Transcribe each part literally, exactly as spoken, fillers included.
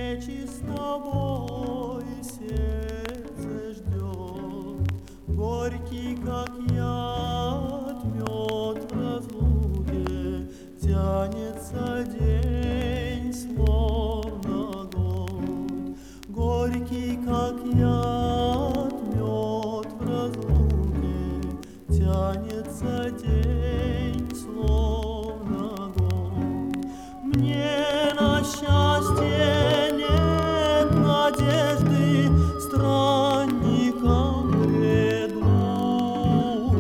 встречи с тобой сердце ждет, горький, как яд, мед в разлуке, тянется день, словно год. Горький, как яд, мед в разлуке, тянется день, словно год. Мне на счастье нет надежды, странником бреду,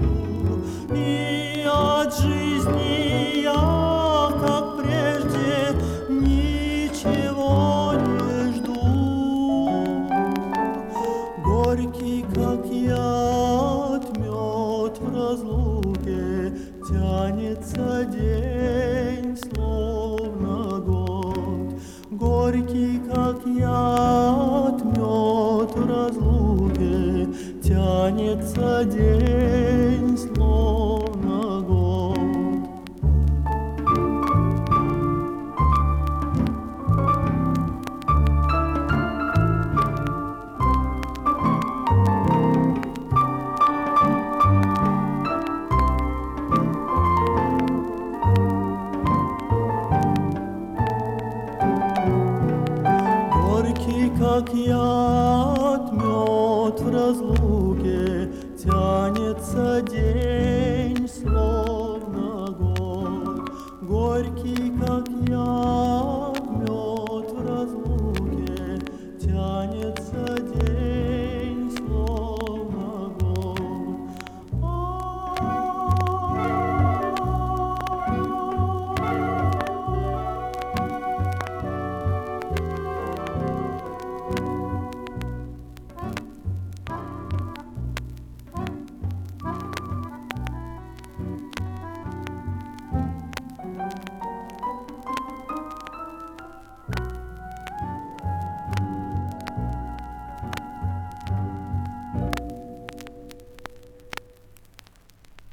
и от жизни я, как прежде, ничего не жду. Горький, как яд, мед в разлуке, тянется день, словно год. Горький, как яд, мед в разлуке, тянется день, словно год. Горький, как яд, мед в разлуке, тянется день.